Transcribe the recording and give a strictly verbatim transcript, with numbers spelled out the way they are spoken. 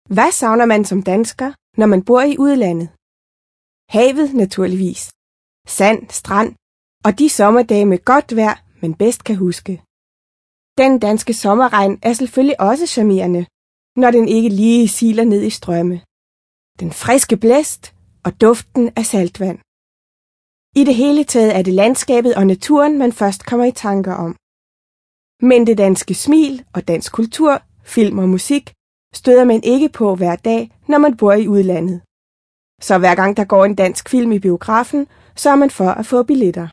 Hvad savner man som dansker, når man bor i udlandet? Havet naturligvis. Sand, strand og de sommerdage med godt vejr, man bedst kan huske. Den danske sommerregn er selvfølgelig også charmerende, når den ikke lige siler ned i strømme. Den friske blæst og duften af saltvand. I det hele taget er det landskabet og naturen, man først kommer i tanker om. Men det danske smil og dansk kultur, film og musik støder man ikke på hver dag, når man bor i udlandet. Så hver gang der går en dansk film i biografen, så er man for at få billetter.